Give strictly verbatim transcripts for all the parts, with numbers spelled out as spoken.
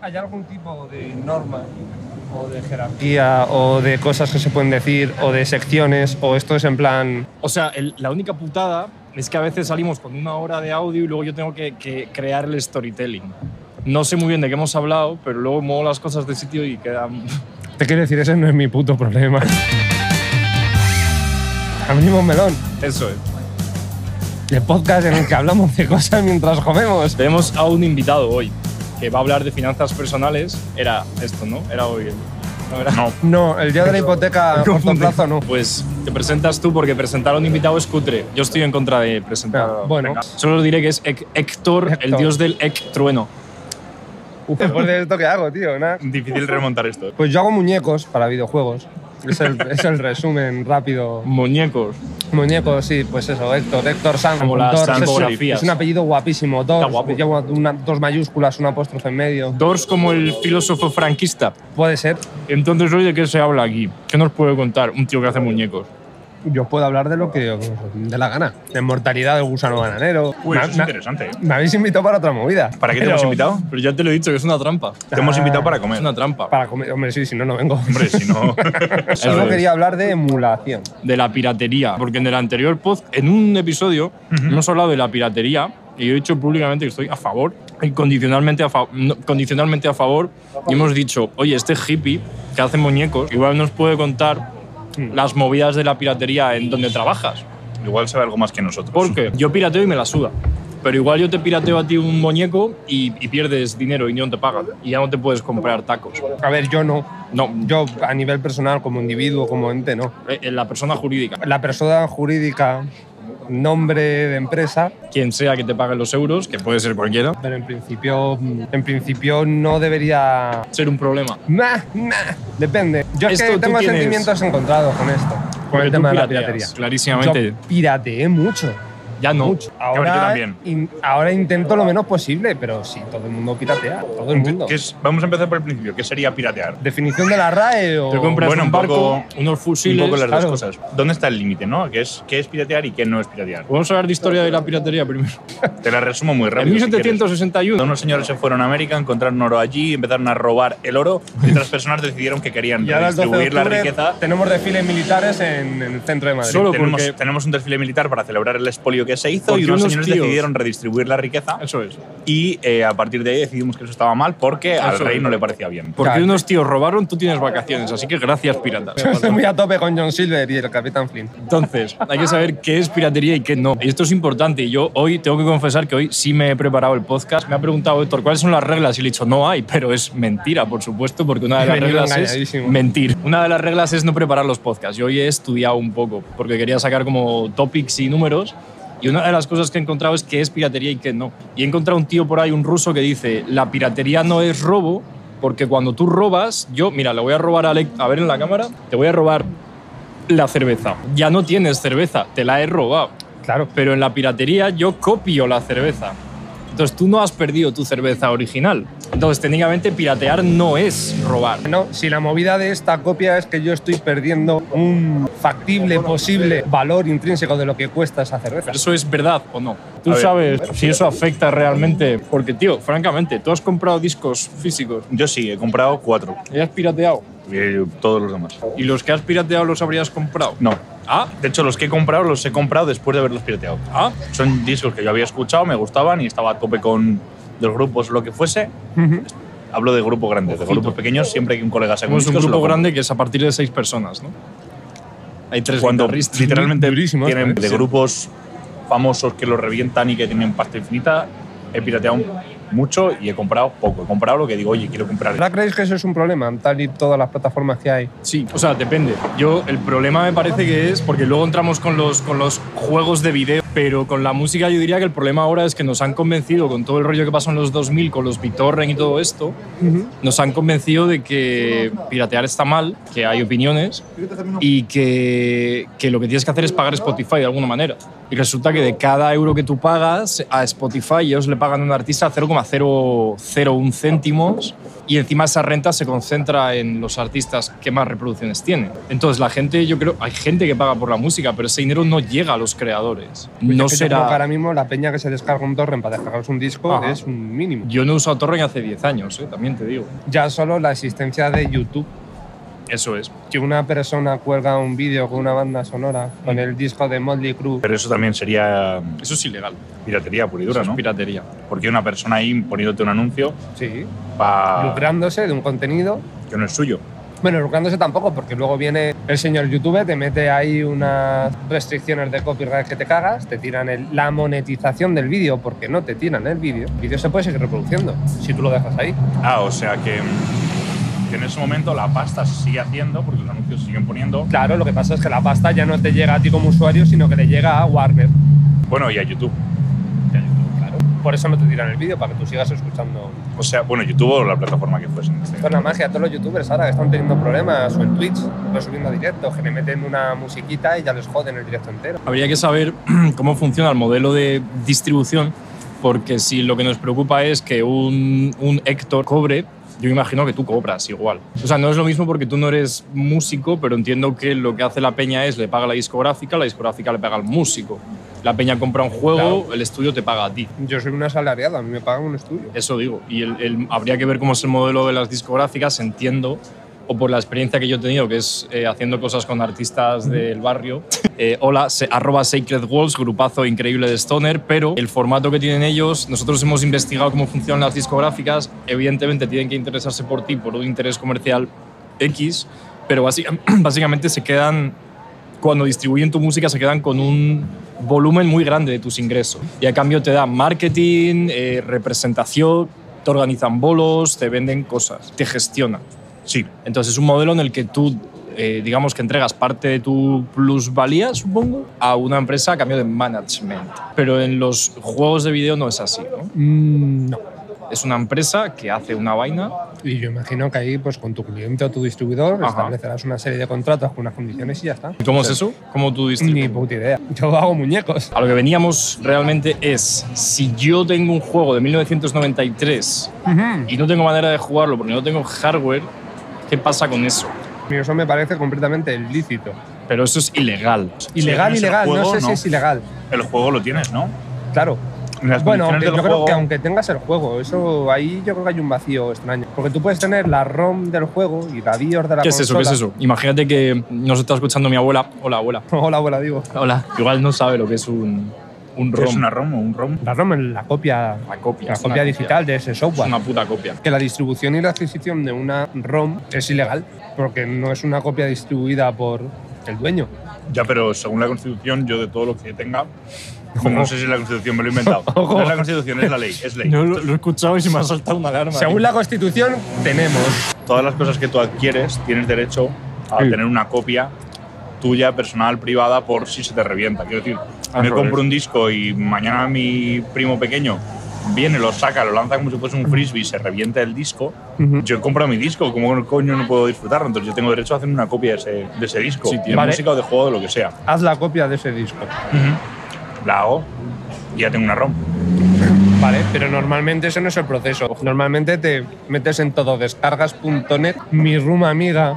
¿Hay algún tipo de norma o de jerarquía o de cosas que se pueden decir o de secciones o esto es en plan...? O sea, el, la única putada es que a veces salimos con una hora de audio y luego yo tengo que, que crear el storytelling. No sé muy bien de qué hemos hablado, pero luego muevo las cosas de sitio y quedan... Te quiero decir, ese no es mi puto problema. Abrimos melón. Eso es. El podcast en el que hablamos de cosas mientras comemos. Tenemos a un invitado hoy que va a hablar de finanzas personales. Era esto, ¿no? Era hoy el... No, era... no. No, el día de la hipoteca a corto plazo no. Pues te presentas tú porque presentar a un invitado es cutre. Yo estoy en contra de presentar. No, bueno. Venga. Solo diré que es Héctor, Héctor, el dios del Ec trueno. Uf, después de esto, ¿qué hago, tío? Nada. Difícil remontar esto. Pues yo hago muñecos para videojuegos. Es el, es el resumen rápido. Muñecos. Muñecos, sí, pues eso, Héctor, Héctor Sanz. Como las Dors, fotografías. Es un apellido guapísimo, Dors. guapo. Lleva una, dos mayúsculas, un apóstrofe en medio. Dors como el filósofo franquista. Puede ser. Entonces, hoy, ¿de qué se habla aquí? ¿Qué nos puede contar un tío que hace muñecos? Yo puedo hablar de lo que de la gana. De mortalidad del gusano bananero. Uy, me, eso es me, interesante. ¿eh? Me habéis invitado para otra movida. ¿Para qué pero, te hemos invitado? Pero ya te lo he dicho, que es una trampa. Te hemos invitado para Es comer. una trampa. Para comer. Hombre, sí, si no, no vengo. Hombre, si no... Yo quería hablar de emulación. De la piratería. Porque en el anterior podcast, en un episodio, uh-huh. hemos hablado de la piratería y yo he dicho públicamente que estoy a favor, incondicionalmente a, fa no, condicionalmente a favor, y hemos dicho, oye, este hippie que hace muñecos igual nos puede contar hmm. las movidas de la piratería en donde trabajas. Igual sabe algo más que nosotros. Porque yo pirateo y me la suda. Pero igual yo te pirateo a ti un muñeco y, y pierdes dinero y no te pagan. Y ya no te puedes comprar tacos. A ver, yo no. No. Yo a nivel personal, como individuo, como ente, no. En la persona jurídica. La persona jurídica, nombre de empresa. Quien sea que te pague los euros, que puede ser cualquiera. Pero en principio, en principio no debería... ser un problema. Nah, nah. Depende. Yo es que tengo tienes... sentimientos encontrados con esto. Con el tema de la piratería. Clarísimamente. Yo pirateé mucho. Ya no. Mucho. Ahora, in, ahora intento lo menos posible, pero sí, todo el mundo piratea. Todo el mundo. ¿Qué es? Vamos a empezar por el principio. ¿Qué sería piratear? ¿Definición de la R A E o...? Te compras bueno, un barco, poco, unos fusiles… Un poco las claro. dos cosas. ¿Dónde está el límite, no? ¿Qué es, ¿Qué es piratear y qué no es piratear? Vamos a hablar de historia de la piratería primero. Te la resumo muy rápido. En mil setecientos sesenta y uno… Si unos señores se fueron a América, encontraron oro allí, empezaron a robar el oro y otras personas decidieron que querían redistribuir la riqueza. Tenemos desfiles militares en, en el centro de Madrid. Solo tenemos, porque tenemos un desfile militar para celebrar el expolio que se hizo y unos, unos señores tíos. decidieron redistribuir la riqueza. Eso es. Y eh, a partir de ahí decidimos que eso estaba mal porque eso al rey es. no le parecía bien. Porque claro. unos tíos robaron, tú tienes vacaciones, así que gracias, piratas. Estoy muy a tope con John Silver y el Capitán Flynn. Entonces, hay que saber qué es piratería y qué no. Y esto es importante. Y yo hoy tengo que confesar que hoy sí me he preparado el podcast. Me ha preguntado Héctor, ¿cuáles son las reglas? Y le he dicho, no hay, pero es mentira, por supuesto, porque una de las reglas es mentir. Una de las reglas es no preparar los podcasts. Yo hoy he estudiado un poco, porque quería sacar como topics y números. Y una de las cosas que he encontrado es qué es piratería y qué no. Y he encontrado un tío por ahí, un ruso, que dice, la piratería no es robo, porque cuando tú robas, yo, mira, le voy a robar a Alec, a ver en la cámara, te voy a robar la cerveza. Ya no tienes cerveza, te la he robado. Claro. Pero en la piratería yo copio la cerveza. Entonces tú no has perdido tu cerveza original. Entonces técnicamente piratear no es robar. No, si la movida de esta copia es que yo estoy perdiendo un factible, posible valor intrínseco de lo que cuesta esa cerveza. ¿Pero eso es verdad o no? Tú sabes si eso afecta realmente. Porque, tío, francamente, ¿tú has comprado discos físicos? Yo sí, he comprado cuatro. ¿Y has pirateado? Y todos los demás. ¿Y los que has pirateado los habrías comprado? No. Ah, de hecho, los que he comprado los he comprado después de haberlos pirateado. Ah, son discos que yo había escuchado, me gustaban y estaba a tope con los grupos, lo que fuese. Uh-huh. Hablo de grupos grandes, de grupos pequeños, siempre que un colega se Es un grupo grande que es a partir de seis personas, ¿no? Hay tres Cuando literalmente durísimos, tienen ¿eh? de Sí. grupos famosos que los revientan y que tienen pasta infinita, he pirateado mucho y he comprado poco. He comprado lo que digo, oye, quiero comprar. ¿No creéis que eso es un problema, tal y todas las plataformas que hay? Sí, o sea, depende. Yo, el problema me parece que es, porque luego entramos con los, con los juegos de video, pero con la música yo diría que el problema ahora es que nos han convencido, con todo el rollo que pasó en los dos mil, con los BitTorrent y todo esto, uh-huh. nos han convencido de que piratear está mal, que hay opiniones y que, que lo que tienes que hacer es pagar Spotify de alguna manera. Y resulta que de cada euro que tú pagas a Spotify, ellos le pagan a un artista cero coma cero cero uno céntimos y encima esa renta se concentra en los artistas que más reproducciones tienen. Entonces la gente, yo creo, hay gente que paga por la música, pero ese dinero no llega a los creadores. no es que será… Yo creo que ahora mismo la peña que se descarga un torrent para descargarse un disco Ajá. es un mínimo. Yo no he usado torrent hace diez años, ¿eh? También te digo. Ya solo la existencia de YouTube. Eso es. Que una persona cuelga un vídeo con una banda sonora, con el disco de Motley Crue. Pero eso también sería Eso es ilegal. piratería pura y Eso dura, es ¿no? piratería. Porque una persona ahí poniéndote un anuncio Sí. para Lucrándose de un contenido. que no es suyo. Bueno, lucrándose tampoco, porque luego viene el señor YouTube, te mete ahí unas restricciones de copyright que te cagas, te tiran el- la monetización del vídeo, porque no te tiran el vídeo. El vídeo se puede seguir reproduciendo, si tú lo dejas ahí. Ah, o sea que, que en ese momento la pasta se sigue haciendo porque los anuncios se siguen poniendo. Claro, lo que pasa es que la pasta ya no te llega a ti como usuario, sino que le llega a Warner. Bueno, y a YouTube. Claro. Por eso no te tiran el vídeo, para que tú sigas escuchando. O sea, bueno, YouTube o la plataforma que fuese. Esto es la magia. Todos los youtubers ahora que están teniendo problemas, o en Twitch, lo subiendo a directo, que le meten una musiquita y ya les joden el directo entero. Habría que saber cómo funciona el modelo de distribución, porque si lo que nos preocupa es que un, un Héctor cobre, yo imagino que tú cobras igual. O sea, no es lo mismo porque tú no eres músico, pero entiendo que lo que hace la peña es le paga a la discográfica, la discográfica le paga al músico. La peña compra un juego, Claro. el estudio te paga a ti. Yo soy un asalariado, a mí me pagan un estudio. Eso digo. Y el, el- habría que ver cómo es el modelo de las discográficas, entiendo, o por la experiencia que yo he tenido, que es eh, haciendo cosas con artistas del barrio. Eh, hola, se, arroba Sacred Walls, grupazo increíble de Stoner, pero el formato que tienen ellos, nosotros hemos investigado cómo funcionan las discográficas, evidentemente tienen que interesarse por ti, por un interés comercial X, pero básica- básicamente se quedan, cuando distribuyen tu música, se quedan con un volumen muy grande de tus ingresos. Y a cambio te dan marketing, eh, representación, te organizan bolos, te venden cosas, te gestionan. Sí. Entonces es un modelo en el que tú, eh, digamos que entregas parte de tu plusvalía, supongo, a una empresa a cambio de management. Pero en los juegos de video no es así, ¿no? Mm, no. Es una empresa que hace una vaina. Y yo imagino que ahí, pues con tu cliente o tu distribuidor, Ajá. establecerás una serie de contratos con unas condiciones y ya está. ¿Y cómo es eso? ¿Cómo tú Ni distribuyes? puta idea. Yo hago muñecos. A lo que veníamos realmente es, si yo tengo un juego de mil novecientos noventa y tres y no tengo manera de jugarlo porque no tengo hardware, ¿qué pasa con eso? Y eso me parece completamente ilícito. Pero eso es ilegal. Ilegal, tienes el ilegal. juego, no sé no. si es ilegal. El juego lo tienes, ¿no? Claro. En las Bueno, condiciones aunque del yo creo juego- que aunque tengas el juego, eso ahí yo creo que hay un vacío extraño. Porque tú puedes tener la ROM del juego y la BIOS de la ¿Qué es eso? consola. ¿Qué es eso? Imagínate que nos está escuchando mi abuela. Hola, abuela. Hola, abuela, digo. Hola. Igual no sabe lo que es un, un ¿Qué ROM. es una ROM o un ROM? La ROM es la copia, La copia. la es una copia digital de ese Es software. una puta copia. Que la distribución y la adquisición de una ROM es ilegal, porque no es una copia distribuida por el dueño. Ya, pero según la Constitución, yo de todo lo que tenga… Bueno, no sé si es la Constitución, me lo he inventado. Ojo. No es la Constitución, es la ley. Es ley. Yo lo, lo he escuchado y se me ha saltado una alarma. Según la Constitución, tenemos. Todas las cosas que tú adquieres, tienes derecho a Sí. tener una copia tuya, personal, privada, por si se te revienta. Quiero decir, me Eso compro es. un disco y mañana mi primo pequeño viene, lo saca, lo lanza como si fuese un frisbee y se revienta el disco. Ujú. Yo he comprado mi disco, ¿cómo coño no puedo disfrutarlo? Entonces yo tengo derecho a hacer una copia de ese, de ese disco, Sí, de tío. Vale. música o de juego, de lo que sea. Haz la copia de ese disco. La hago y ya tengo una ROM. Vale, pero normalmente ese no es el proceso. Normalmente te metes en todo descargas punto net, mi room amiga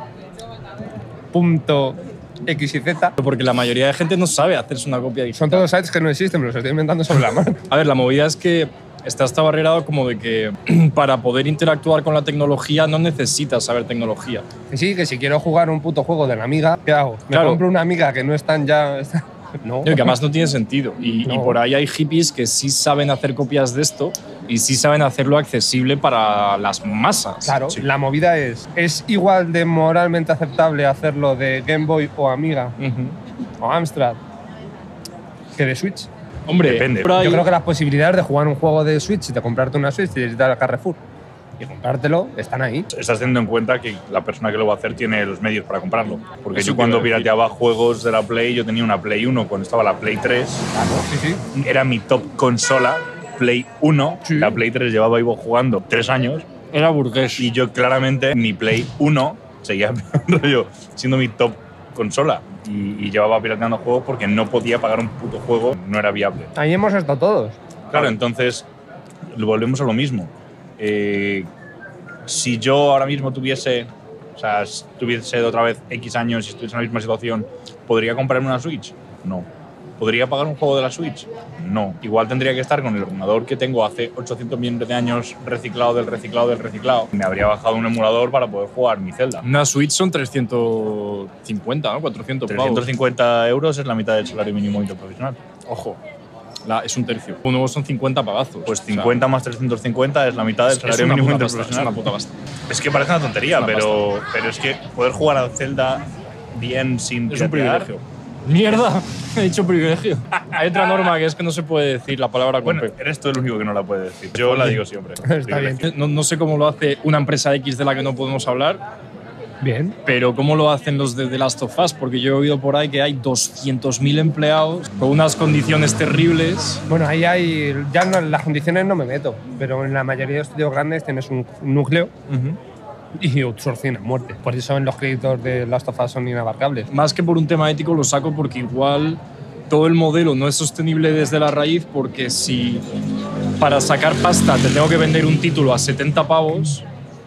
punto x y z. Porque la mayoría de gente no sabe hacerse una copia digital. Son todos sites que no existen, me los estoy inventando sobre la mano. A ver, la movida es que está hasta barrerado como de que para poder interactuar con la tecnología no necesitas saber tecnología. Que sí, que si quiero jugar un puto juego de la amiga, ¿qué hago? Me Claro. compro una amiga que no están ya. No. Y que además no tiene sentido. Y, y No. por ahí hay hippies que sí saben hacer copias de esto y sí saben hacerlo accesible para las masas. Claro, Sí. la movida es, ¿es igual de moralmente aceptable hacerlo de Game Boy o Amiga Ujú. o Amstrad que de Switch? Hombre, Depende. por ahí- Yo creo que las posibilidades de jugar un juego de Switch y de comprarte una Switch y de ir al Carrefour y comprártelo están ahí. Estás teniendo en cuenta que la persona que lo va a hacer tiene los medios para comprarlo. Porque Eso yo te cuando iba a decir. pirateaba juegos de la Play, yo tenía una Play uno cuando estaba la Play tres. Sí, sí. Era mi top consola, Play uno. Sí. La Play tres llevaba Ivo jugando tres años era burgués. y yo claramente mi Play uno seguía rollo, siendo mi top consola. Y, y llevaba pirateando juegos porque no podía pagar un puto juego, no era viable. Ahí hemos estado todos. Claro, entonces volvemos a lo mismo. Eh, si yo ahora mismo tuviese, o sea, si tuviese otra vez X años y estuviese en la misma situación, ¿podría comprarme una Switch? No. ¿Podría pagar un juego de la Switch? No. Igual tendría que estar con el ordenador que tengo hace ochocientos millones de años reciclado del reciclado del reciclado. Me habría bajado un emulador para poder jugar mi Zelda. Una Switch son trescientos cincuenta, ¿no? cuatrocientos pavos. trescientos cincuenta euros es la mitad del salario mínimo interprofesional. Ojo, la, es un tercio. Uno son cincuenta pagazos. Pues cincuenta o sea, más trescientos cincuenta es la mitad del salario mínimo interprofesional. Es una puta basta. Es que parece una tontería, una pero, pero es que poder jugar a Zelda bien sin es un privilegio. Mierda, he dicho privilegio. Hay otra norma que es que no se puede decir la palabra con bueno, P. Eres tú el único que no la puede decir. Yo la digo siempre. Está bien. No, no sé cómo lo hace una empresa X de la que no podemos hablar. Bien. Pero cómo lo hacen los de The Last of Us, porque yo he oído por ahí que hay doscientos mil empleados con unas condiciones terribles. Bueno, ahí hay. Ya no, las condiciones no me meto, pero en la mayoría de estudios grandes tienes un, un núcleo. Uh-huh. Y outsourcing a muerte. Por eso en los créditos de Last of Us son inabarcables. Más que por un tema ético lo saco porque igual todo el modelo no es sostenible desde la raíz, porque si para sacar pasta te tengo que vender un título a setenta pavos,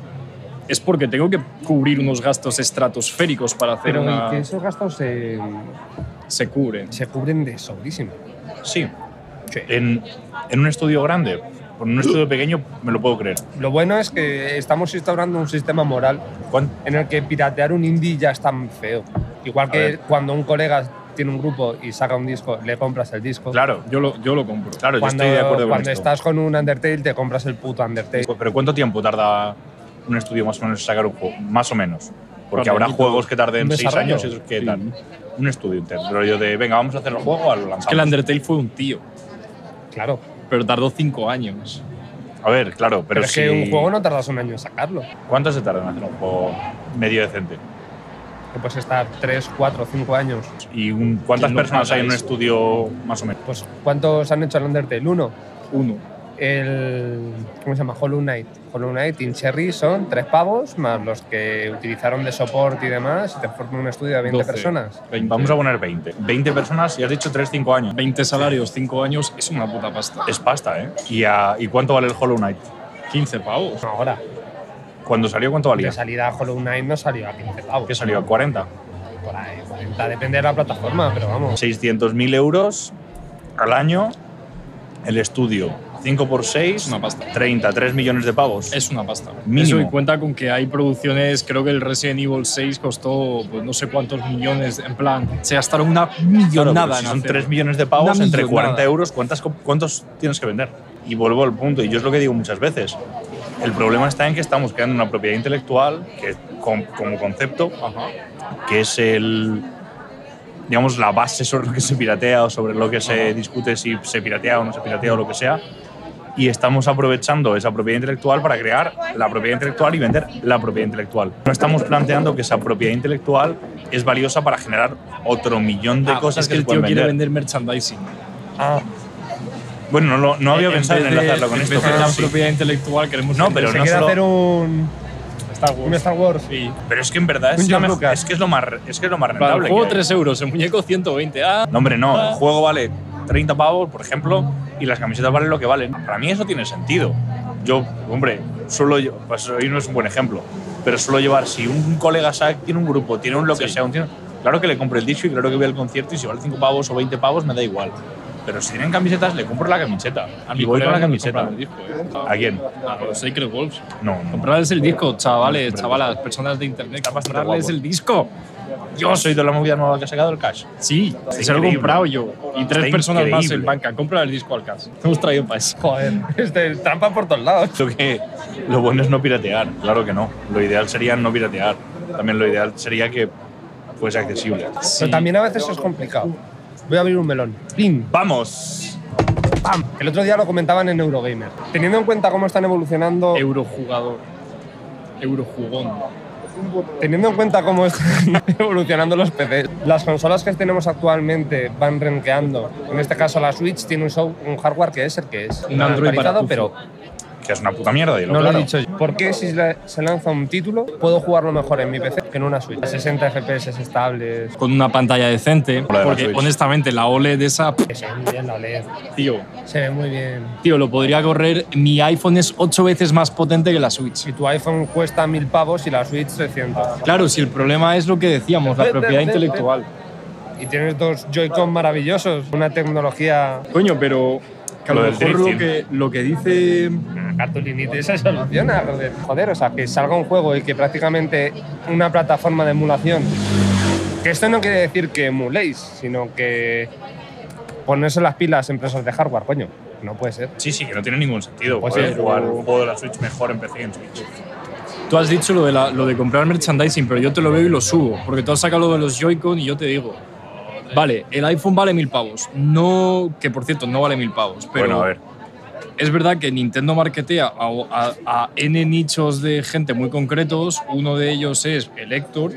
es porque tengo que cubrir unos gastos estratosféricos para hacer Pero una… que esos gastos se… Se cubren. Se cubren de sobrísimo. Sí. sí. En, en un estudio grande… Por un estudio pequeño me lo puedo creer. Lo bueno es que estamos instaurando un sistema moral ¿Cuánto? en el que piratear un indie ya es tan feo. Igual que cuando un colega tiene un grupo y saca un disco, le compras el disco. Claro, yo lo, yo lo compro. Claro, cuando, yo estoy de acuerdo con Cuando esto. estás con un Undertale, te compras el puto Undertale. Pero ¿cuánto tiempo tarda un estudio más o menos en sacar un juego? Más o menos. Porque Vale, habrá juegos que tarden seis años y otros que sí. tal. Un estudio entero. Pero yo de, venga, vamos a hacer el juego, lo lanzamos. Es que el Undertale fue un tío. Claro. Pero tardó cinco años. A ver, claro, pero, pero es si… que un juego no tardas un año en sacarlo. ¿Cuánto se tarda en hacer un juego medio decente? Que puedes estar tres, cuatro, cinco años. ¿Y un, cuántas personas hay en un eso? estudio más o menos? Pues ¿cuántos han hecho el Undertale? Uno. Uno. El… ¿Cómo se llama? Hollow Knight. Hollow Knight in Cherry son tres pavos, más los que utilizaron de soporte y demás, y te forman un estudio de veinte doce, personas. veinte. Vamos a poner veinte. veinte personas y has dicho tres, cinco años. veinte salarios, cinco años, es una puta pasta. Es pasta, ¿eh? ¿Y, a, ¿Y cuánto vale el Hollow Knight? quince pavos. Ahora. ¿Cuándo salió cuánto valía? De salida Hollow Knight no salió a quince pavos. ¿Qué salió? ¿A cuarenta? Por ahí, cuarenta, depende de la plataforma, pero vamos. seiscientos mil euros al año el estudio. cinco por seis, es una pasta. treinta, tres millones de pavos. Es una pasta. Mínimo. Eso, y cuenta con que hay producciones, creo que el Resident Evil seis costó pues, no sé cuántos millones, en plan, se gastaron una millonada. Claro, si en son hacer. tres millones de pavos, Una entre millonada. cuarenta euros, ¿cuántas, ¿cuántos tienes que vender? Y vuelvo al punto, y yo es lo que digo muchas veces. El problema está en que estamos creando una propiedad intelectual que, con, como concepto, Ajá. que es el, digamos, la base sobre lo que se piratea o sobre lo que se Ajá. discute si se piratea o no se piratea o lo que sea. Y estamos aprovechando esa propiedad intelectual para crear la propiedad intelectual y vender la propiedad intelectual. No estamos planteando que esa propiedad intelectual es valiosa para generar otro millón de Ah, cosas es que, que, el se pueden tío quiere vender. vender merchandising. Ah, Bueno, no, lo- no había En pensado en vez de- enlazarlo con en esto, vez de pero la sí. propiedad intelectual queremos No, vender pero se no quiere solo- hacer un, Star Wars. un Star Wars. Sí. Pero es que en verdad es, Un la George mejor- Lucas. es que es lo más, es que es lo más Para el rentable. juego que hay. tres euros, el muñeco ciento veinte. Ah, No, hombre, no. Ah. El juego vale treinta pavos, por ejemplo, y las camisetas valen lo que valen. Para mí eso tiene sentido. Yo, hombre, suelo lle- pues hoy no es un buen ejemplo, pero suelo llevar, si un colega sabe, tiene un grupo, tiene un lo que Sí. sea, un tiene- claro que le compro el disco y claro que voy al concierto y si vale cinco pavos o veinte pavos me da igual. Pero si tienen camisetas, le compro la camiseta. a y mi voy con la colega no me camiseta. compran el disco, ¿eh? ¿A quién? A los Sacred Wolves. No, no. Comprarles el disco, chavales, Hombre, chavalas, personas de internet. Está bastante Comprarles guapo. el disco. Yo soy de la movida nueva que ha sacado el Cash. Sí, Está se lo he increíble. comprado yo. Y tres Está personas más increíble. en banca. Compra el disco al caso. Hemos traído para eso. Joder, este, trampa por todos lados. Lo que lo bueno es no piratear, claro que no. Lo ideal sería no piratear. También lo ideal sería que fuese accesible. Pero también a veces es complicado. Voy a abrir un melón. ¡Pim! ¡Vamos! ¡Pam! El otro día lo comentaban en Eurogamer. Teniendo en cuenta cómo están evolucionando… Eurojugador. Eurojugón. Teniendo en cuenta cómo están evolucionando los P Cs, las consolas que tenemos actualmente van renqueando. En este caso, la Switch tiene un, show, un hardware que es el que es. Un Android actualizado, para pero Que es una puta mierda, dilo no claro. lo he dicho yo. ¿Por qué si le- se lanza un título puedo jugarlo mejor en mi P C que en una Switch? sesenta F P S estables. Con una pantalla decente. la de la Porque Switch. honestamente, la O L E D esa. Que se ve muy bien la O L E D. Tío, Se ve muy bien. tío, lo podría correr. Mi iPhone es ocho veces más potente que la Switch. Si tu iPhone cuesta mil pavos y la Switch trescientos. Claro, si el problema es lo que decíamos, la propiedad intelectual. y tienes dos Joy-Con maravillosos, una tecnología... Coño, pero que a lo, Lo del mejor lo drifting. que, lo que dice... Una cartulinita y se soluciona, joder. Joder, o sea, que salga un juego y que prácticamente una plataforma de emulación... Que esto no quiere decir que emuléis, sino que ponerse las pilas empresas de hardware, coño. No puede ser. Sí, sí, que no tiene ningún sentido. Pues Poder sí, jugar pero- un juego de la Switch mejor en P C que en Switch. Tú has dicho lo de, la, lo de comprar merchandising, pero yo te lo veo y lo subo. Porque tú has sacado lo de los Joy-Con y yo te digo... Vale, el iPhone vale mil pavos. No... Que, por cierto, no vale mil pavos. Pero Bueno, a ver. es verdad que Nintendo marketea a, a, a N nichos de gente muy concretos. Uno de ellos es el Héctor.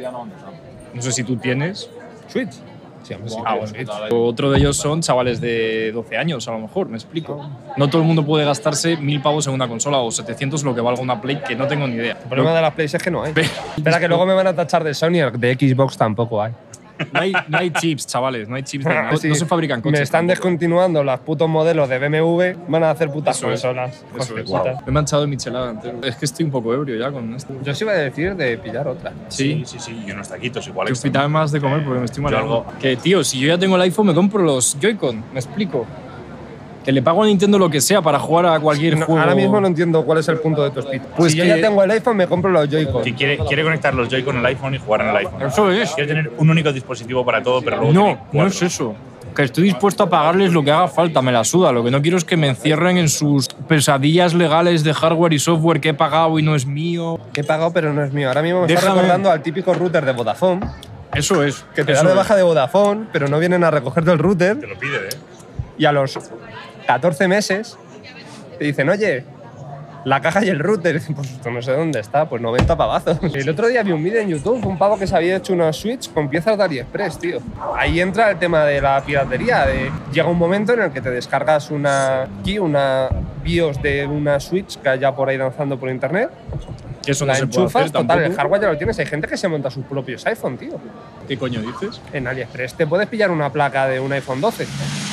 No sé si tú tienes. ¿Switch? Sí, hombre, sí. Ah, bueno, otro de ellos son chavales de doce años, a lo mejor, me explico. No todo el mundo puede gastarse mil pavos en una consola o setecientos lo que valga una Play, que no tengo ni idea. El problema de las Plays es que no hay. Espera, que luego me van a tachar de Sony, de Xbox tampoco hay. No hay, no hay chips, chavales, no hay chips. De, no, Sí. no se fabrican coches. Me están tampoco. descontinuando los putos modelos de B M W, van a hacer putas Eso es, consolas. Eso Hijos de es. puta. Me he manchado de michelada entero. Es que estoy un poco ebrio ya con esto. Yo sí iba a decir de pillar otra. Sí, sí, sí. Y unos taquitos igual. Que extra. hospital más de comer porque me estoy mareando. algo- Que, tío, si yo ya tengo el iPhone, me compro los Joy-Con. Me explico. Que le pago a Nintendo lo que sea para jugar a cualquier No, juego. ahora mismo no entiendo cuál es el punto de tu speed. Pues si yo que- ya tengo el iPhone, me compro los Joy-Con. Que quiere, quiere conectar los Joy con el iPhone y jugar en el iPhone. Eso es. Quiere tener un único dispositivo para todo, pero luego No, tiene no cuatro. es eso. Que estoy dispuesto a pagarles lo que haga falta, me la suda. Lo que no quiero es que me encierren en sus pesadillas legales de hardware y software que he pagado y no es mío. Que he pagado, pero no es mío. Ahora mismo me está Déjame- recordando al típico router de Vodafone, Eso es. que te eso dan de es. baja de Vodafone, pero no vienen a recogerte el router. Te lo pide, ¿eh? Y a los catorce meses te dicen, oye, la caja y el router. Pues esto no sé dónde está, pues noventa pavazos. El otro día vi un vídeo en YouTube, un pavo que se había hecho una Switch con piezas de AliExpress, tío. Ahí entra el tema de la piratería. De, llega un momento en el que te descargas una key, una BIOS de una Switch que haya por ahí danzando por internet, Que eso no la se puede enchufas, hacer total, tampoco. el hardware ya lo tienes. Hay gente que se monta sus propios iPhone, tío. ¿Qué coño dices? En AliExpress te puedes pillar una placa de un iPhone doce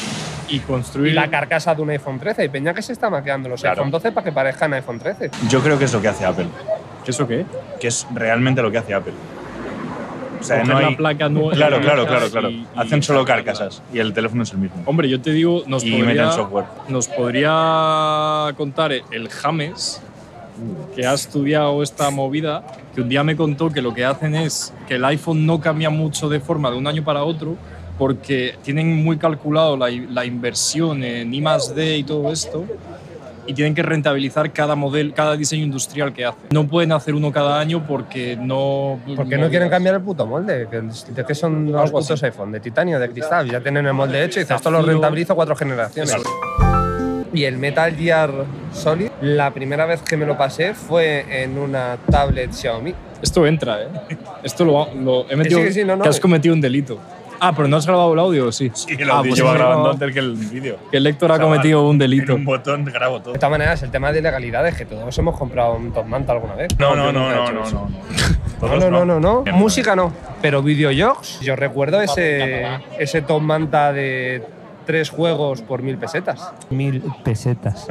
Y y construir... la carcasa de un iPhone trece. Y peña que se está maqueando los Claro. iPhone doce para que parezcan iPhone trece. Yo creo que es lo que hace Apple. ¿Eso qué? Que es realmente lo que hace Apple. O sea, Coger no la hay... placa nueva- Claro, claro, y- claro, claro. y- Hacen solo carcasas y el teléfono es el mismo. Hombre, yo te digo, nos Y podría, meten software. nos podría contar el James, que ha estudiado esta movida, que un día me contó que lo que hacen es que el iPhone no cambia mucho de forma de un año para otro, porque tienen muy calculado la, la inversión en I más D y todo esto, y tienen que rentabilizar cada modelo, cada diseño industrial que hacen. No pueden hacer uno cada año porque no... Porque no quieren cambiar el puto molde. Que el- ¿De qué son los Algo putos iPhone? ¿De titanio, de cristal? Ya tienen el molde hecho y dices, esto lo Zafiro. rentabilizo cuatro generaciones. Eso. Y el Metal Gear Solid, la primera vez que me lo pasé fue en una tablet Xiaomi. Esto entra, ¿eh? Esto lo, lo he metido... sí, que sí, no, no. que has cometido un delito. Ah, pero no has grabado el audio, ¿sí? Sí, lo Ah, ah, pues lleva sí, grabando no. antes que el vídeo. Que el Héctor ha Chaval, cometido un En delito. un botón grabo todo. De todas maneras, el tema de ilegalidades, que todos hemos comprado un Top Manta alguna vez. No, no, yo no, nunca he no, hecho no, eso. no. No, Todos no, no, no, no. Bien, Música no. Pero videojuegos, yo recuerdo ese, ese Top Manta de tres juegos por mil pesetas. Mil pesetas.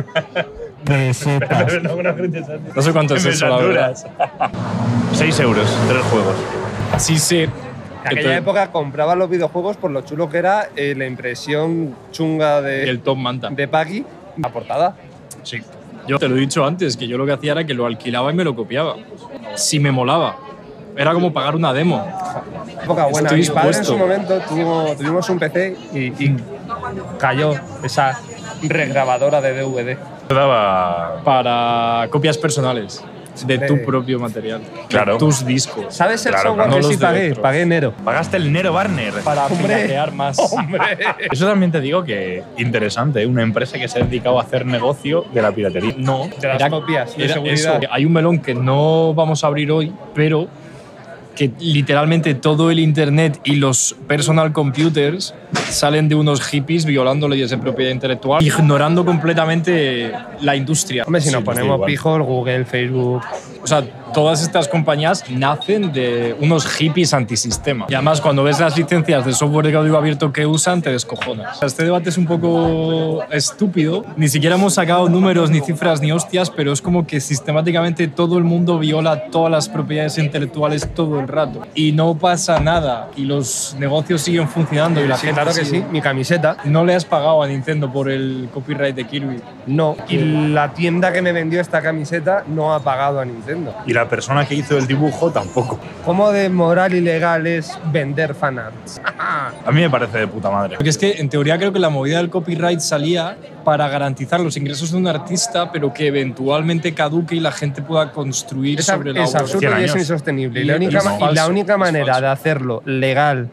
Pesetas. No, no grites antes. No sé cuánto es Me eso, la verdad. saturas. Seis euros, tres juegos. Sí sé. En aquella Entonces, época compraba los videojuegos por lo chulo que era eh, la impresión chunga de, el Top Manta. de Paki, la portada. Sí. Yo te lo he dicho antes, que yo lo que hacía era que lo alquilaba y me lo copiaba. Si me molaba. Era como pagar una demo. Época buena. Estoy Mi padre en dispuesto. su momento tuvo, tuvimos un P C y, y cayó esa regrabadora de D V D. Daba. Para copias personales de tu Hombre. propio material. Claro. De tus discos. ¿Sabes el Claro, software no que los sí de pagué? otros. Pagué enero. Pagaste el Nero Barner. Para Hombre. piratear más. ¡Hombre! Eso también te digo que interesante, ¿eh? Una empresa que se ha dedicado a hacer negocio de la piratería. No, De las copias de era seguridad. eso. Hay un melón que no vamos a abrir hoy, pero que literalmente todo el internet y los personal computers salen de unos hippies violando leyes de propiedad intelectual, ignorando completamente la industria. Hombre, si nos Sí, pues da ponemos igual. pijos, Google, Facebook. O sea, todas estas compañías nacen de unos hippies antisistema. Y además, cuando ves las licencias de software de código abierto que usan, te descojonas. Este debate es un poco estúpido. Ni siquiera hemos sacado números, ni cifras, ni hostias, pero es como que sistemáticamente todo el mundo viola todas las propiedades intelectuales todo el rato. Y no pasa nada. Y los negocios siguen funcionando. Y la Sí, gente claro que sigue. sí. Mi camiseta. ¿No le has pagado a Nintendo por el copyright de Kirby? No. Y la tienda que me vendió esta camiseta no ha pagado a Nintendo. Y la persona que hizo el dibujo tampoco. ¿Cómo de moral y legal es vender fanarts? A mí me parece de puta madre. Porque es que, en teoría, creo que la movida del copyright salía para garantizar los ingresos de un artista, pero que eventualmente caduque y la gente pueda construir Es, sobre la es obra. absurdo cien y es años. insostenible. Y Y la es única, ma- falso, y la única es manera falso. de hacerlo legal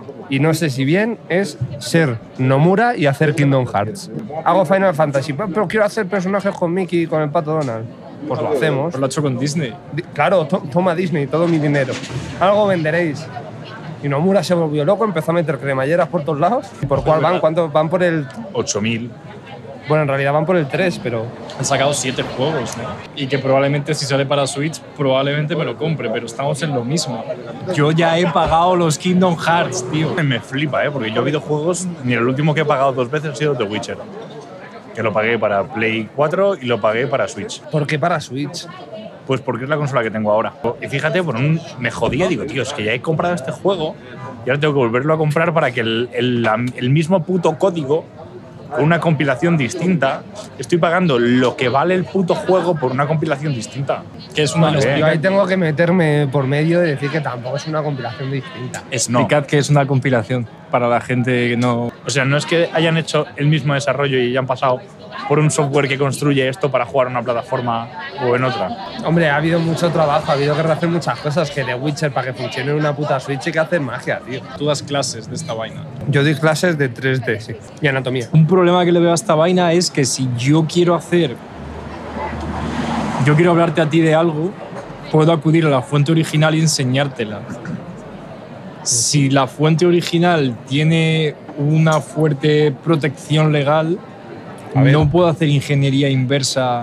y no sé si bien es ser Nomura y hacer Kingdom Hearts. Hago Final Fantasy, pero, pero quiero hacer personajes con Mickey y con el Pato Donald. Pues lo hacemos. Pues lo ha hecho con Disney. Di- Claro, to- toma Disney todo mi dinero. Algo venderéis. Y Nomura se volvió loco, empezó a meter cremalleras por todos lados. ¿Y por cuál van? ¿Cuántos van por el...? ocho mil. Bueno, en realidad van por el tres, pero... Han sacado siete juegos, ¿no? Y que probablemente si sale para Switch, probablemente me lo compre, pero estamos en lo mismo. Yo ya he pagado los Kingdom Hearts, tío. Me flipa, ¿eh? Porque yo videojuegos, ni el último que he pagado dos veces ha sido The Witcher. Que lo pagué para Play cuatro y lo pagué para Switch. ¿Por qué para Switch? Pues porque es la consola que tengo ahora. Y fíjate, por un, me jodía, digo, tío, es que ya he comprado este juego y ahora tengo que volverlo a comprar para que el, el, la- el mismo puto código, con una compilación distinta, estoy pagando lo que vale el puto juego por una compilación distinta. Que es una... Vale, Yo explica- ahí tengo que meterme por medio y decir que tampoco es una compilación distinta. Explicad que es una compilación para la gente que no... O sea, no es que hayan hecho el mismo desarrollo y hayan pasado por un software que construye esto para jugar en una plataforma o en otra. Hombre, ha habido mucho trabajo, ha habido que rehacer muchas cosas. Que The Witcher, para que funcione en una puta Switch, hay que hacer magia, tío. Tú das clases de esta vaina. Yo doy clases de tres D, sí. Y anatomía. Un problema que le veo a esta vaina es que si yo quiero hacer... Yo quiero hablarte a ti de algo, puedo acudir a la fuente original y enseñártela. Si la fuente original tiene una fuerte protección legal, A ver. no puedo hacer ingeniería inversa.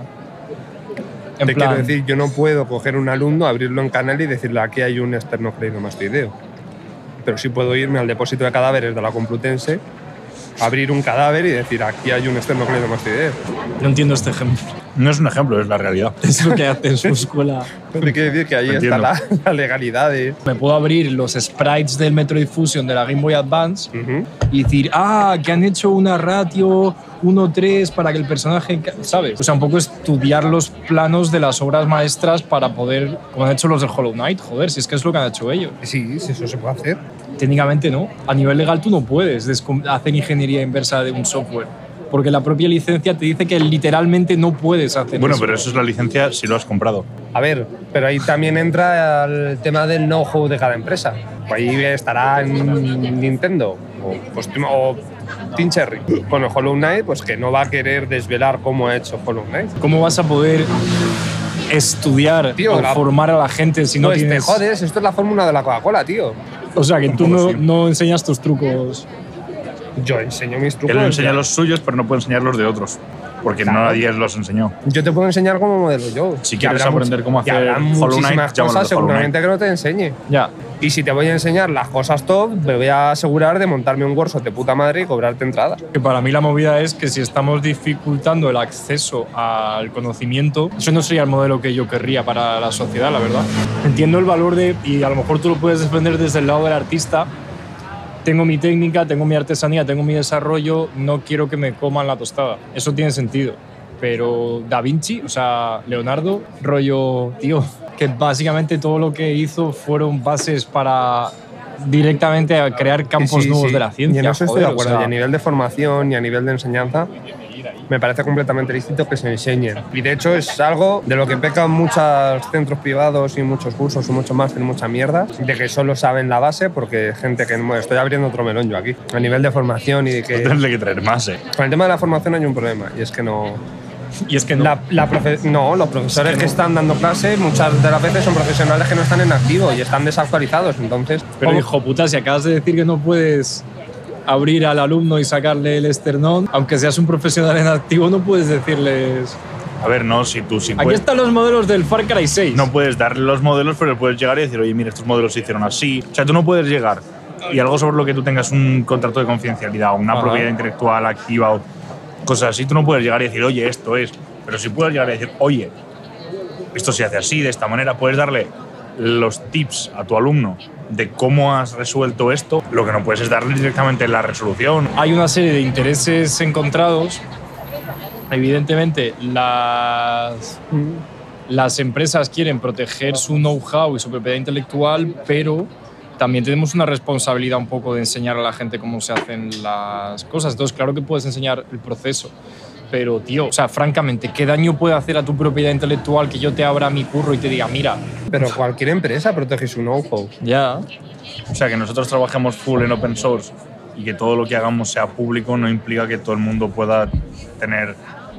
En Te plan, quiero decir, yo no puedo coger un alumno, abrirlo en canal y decirle aquí hay un esternocleidomastoideo. Pero sí puedo irme al depósito de cadáveres de la Complutense, abrir un cadáver y decir aquí hay un esternocleidomastoideo. no entiendo este ejemplo. No es un ejemplo, es la realidad. Es lo que hace en su escuela. Te quiero decir que ahí está Entiendo. la, la legalidad de... Me puedo abrir los sprites del Metroid Fusion de la Game Boy Advance Ujú. y decir, ah, que han hecho una ratio uno tres para que el personaje, ca- ¿sabes? O sea, un poco estudiar los planos de las obras maestras para poder, como han hecho los de Hollow Knight, joder, si es que es lo que han hecho ellos. Sí, sí, eso se puede hacer. Técnicamente no. A nivel legal tú no puedes descom- hacer ingeniería inversa de un software, porque la propia licencia te dice que literalmente no puedes hacer Bueno, eso. pero eso es la licencia si lo has comprado. A ver, pero ahí también entra el tema del know-how de cada empresa. Ahí estará en Nintendo o, pues, o Team Cherry. Con el Hollow Knight, pues que no va a querer desvelar cómo ha hecho Hollow Knight. ¿Cómo vas a poder estudiar Tío, o la- formar a la gente si no pues tienes... te jodes, esto es la fórmula de la Coca-Cola, tío. O sea, que tú poco no, sí. no enseñas tus trucos. Yo enseño mis trucos. Él enseña los suyos, pero no puede enseñar los de otros. Porque Claro. no nadie los enseñó. Yo te puedo enseñar cómo modelo yo. Si Y quieres habrá aprender much- cómo y hacer habrá Hollow Knight, muchísimas llámalo cosas de Hollow seguramente que no te enseñe. Ya. Y si te voy a enseñar las cosas top, me voy a asegurar de montarme un workshop de puta madre y cobrarte entrada. Que para mí la movida es que si estamos dificultando el acceso al conocimiento, eso no sería el modelo que yo querría para la sociedad, la verdad. Entiendo el valor de, y a lo mejor tú lo puedes defender desde el lado del artista, tengo mi técnica, tengo mi artesanía, tengo mi desarrollo, no quiero que me coman la tostada. Eso tiene sentido. Pero Da Vinci, o sea, Leonardo, rollo, tío, que básicamente todo lo que hizo fueron bases para directamente a crear campos Sí, nuevos sí. de la ciencia. Y en eso estoy joder, de acuerdo. o sea, Y a nivel de formación y a nivel de enseñanza, me parece completamente lícito que se enseñen. Y de hecho es algo de lo que pecan muchos centros privados y muchos cursos y mucho más, tienen mucha mierda, de que solo saben la base porque gente que... Bueno, estoy abriendo otro melón yo aquí. A nivel de formación y de que... Tendré que traer más, ¿eh? Con el tema de la formación hay un problema y es que no... y es que no. La, la profe- no, los profesores Es que que, no. están dando clase muchas de las veces son profesionales que no están en activo y están desactualizados. Entonces, Pero ¿cómo- hijo puta, si acabas de decir que no puedes abrir al alumno y sacarle el esternón, aunque seas un profesional en activo, no puedes decirles... A ver, no, si tú... Si Aquí puedes, están los modelos del Far Cry seis. no puedes darle los modelos, pero puedes llegar y decir, oye, mira, estos modelos se hicieron así. O sea, tú no puedes llegar y algo sobre lo que tú tengas un contrato de confidencialidad o una Ajá. propiedad intelectual activa o cosas así, tú no puedes llegar y decir, oye, esto es. Pero sí puedes llegar y decir, oye, esto se hace así, de esta manera. Puedes darle los tips a tu alumno de cómo has resuelto esto. Lo que no puedes es darle directamente la resolución. Hay una serie de intereses encontrados. Evidentemente, las, las empresas quieren proteger su know-how y su propiedad intelectual, pero también tenemos una responsabilidad un poco de enseñar a la gente cómo se hacen las cosas. Entonces, claro que puedes enseñar el proceso, pero, tío, o sea, francamente, ¿qué daño puede hacer a tu propiedad intelectual que yo te abra mi curro y te diga, mira? Pero cualquier empresa protege su know-how. Ya. O sea, que nosotros trabajemos full en open source y que todo lo que hagamos sea público no implica que todo el mundo pueda tener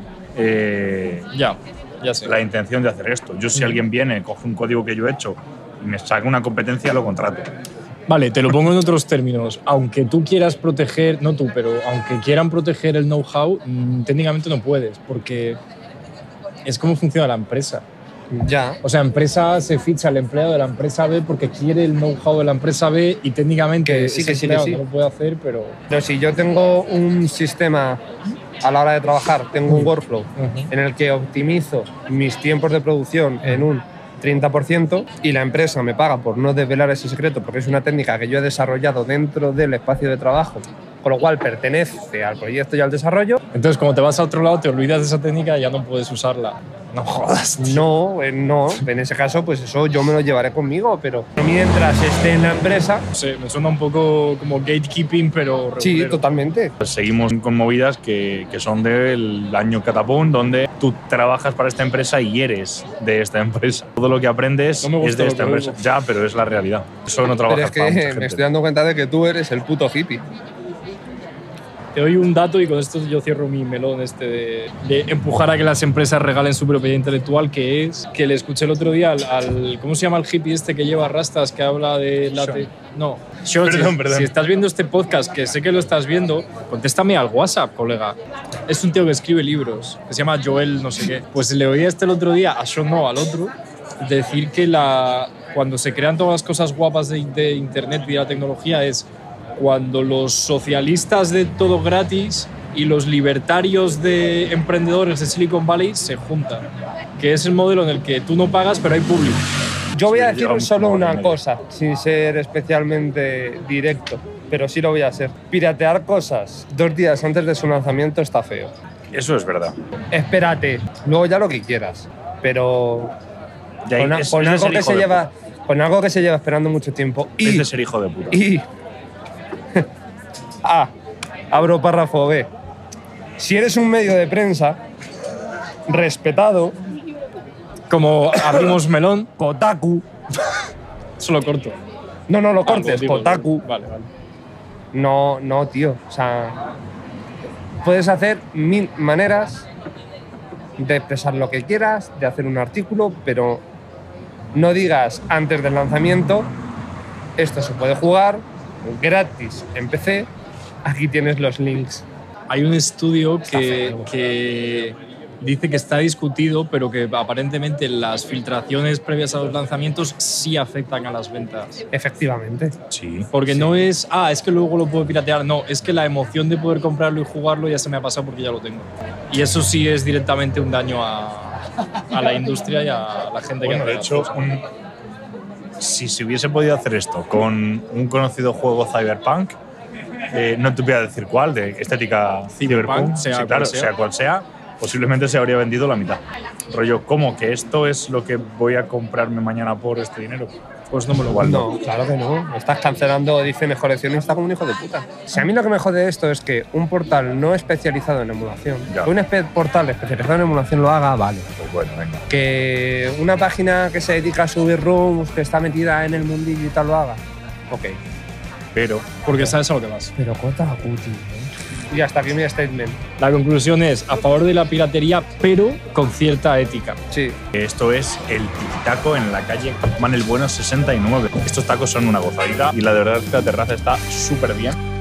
eh, Ya, ya sé. la intención de hacer esto. Yo, si alguien viene, coge un código que yo he hecho y me saca una competencia, lo contrato. Vale, te lo pongo en otros términos. Aunque tú quieras proteger, no tú, pero aunque quieran proteger el know-how, mmm, técnicamente no puedes, porque es como funciona la empresa. Ya. O sea, empresa A se ficha al empleado de la empresa B porque quiere el know-how de la empresa B y técnicamente Que sí, ese que sí, que empleado sí. no lo puede hacer, pero... Pero si yo tengo un sistema a la hora de trabajar, tengo un workflow Ujú. en el que optimizo mis tiempos de producción en un treinta por ciento y la empresa me paga por no desvelar ese secreto porque es una técnica que yo he desarrollado dentro del espacio de trabajo, con lo cual pertenece al proyecto y al desarrollo. Entonces, como te vas a otro lado, te olvidas de esa técnica y ya no puedes usarla. No jodas, tío. No, eh, no, en ese caso pues eso yo me lo llevaré conmigo, pero mientras esté en la empresa, No sé, me suena un poco como gatekeeping, pero... sí, regulero. totalmente. Pues seguimos con movidas que, que son del año catapum, donde tú trabajas para esta empresa y eres de esta empresa. Todo lo que aprendes No me gusta es de lo esta que empresa. oigo. Ya, pero es la realidad. Eso no Pero trabajas es que para mucha me gente. estoy dando cuenta de que tú eres el puto hippie. Te doy un dato y con esto yo cierro mi melón este de, de empujar a que las empresas regalen su propiedad intelectual, que es que le escuché el otro día al, al- ¿cómo se llama el hippie este que lleva rastas, que habla de la... te- No. Sean, Perdón, si, perdón. si estás viendo este podcast, que sé que lo estás viendo, contéstame al WhatsApp, colega. Es un tío que escribe libros, que se llama Joel no sé qué. Pues le oí este el otro día, a Sean no, al otro, decir que la, cuando se crean todas las cosas guapas de, de Internet y de la tecnología es cuando los socialistas de todo gratis y los libertarios de emprendedores de Silicon Valley se juntan. Que es el modelo en el que tú no pagas, pero hay público. Yo voy a Sí, decir llevamos solo como hora y una media. cosa, sin ser especialmente directo, pero sí lo voy a hacer. Piratear cosas dos días antes de su lanzamiento está feo. Eso es verdad. Espérate, luego ya lo que quieras, pero Ya con, a- es- con es de algo ser que hijo se de lleva, con algo que se lleva esperando mucho tiempo. Es Y, de ser hijo de puta. y A, abro párrafo B. Si eres un medio de prensa respetado, Como abrimos melón, Kotaku, eso lo corto. no, no lo Ah, cortes, lo digo, Kotaku. Vale, vale. No, no, tío. O sea, puedes hacer mil maneras de expresar lo que quieras, de hacer un artículo, pero no digas antes del lanzamiento, esto se puede jugar gratis en P C, aquí tienes los links. Hay un estudio Está que, feo. que dice que está discutido, pero que aparentemente las filtraciones previas a los lanzamientos sí afectan a las ventas. Efectivamente. Sí. Porque no es, ah, es que luego lo puedo piratear. No, es que la emoción de poder comprarlo y jugarlo ya se me ha pasado porque ya lo tengo. Y eso sí es directamente un daño a, a la industria y a la gente Bueno, que de hace hecho, las cosas. un- si se hubiese podido hacer esto con un conocido juego Cyberpunk, eh, no te voy a decir cuál, de estética Cyberpunk, sea sí, cual claro, sea. sea cual sea, posiblemente se habría vendido la mitad. Rollo, ¿cómo que esto es lo que voy a comprarme mañana por este dinero? Pues no me lo Igual No, claro que no. Estás cancelando ediciones coleccionistas como un hijo de puta. Si a mí lo que me jode de esto es que un portal no especializado en emulación, Ya. que un espe- portal especializado en emulación lo haga, vale. Pues bueno, venga. Que una página que se dedica a subir rooms, que está metida en el mundillo y tal, lo haga. Ok. Pero Porque sabes a lo que vas. Pero Kotaku, tío. Y hasta aquí mi statement. La conclusión es a favor de la piratería, pero con cierta ética. Sí. esto es el taco en la calle Man el Bueno sesenta y nueve. Estos tacos son una gozadita y la de verdad es que la terraza está súper bien.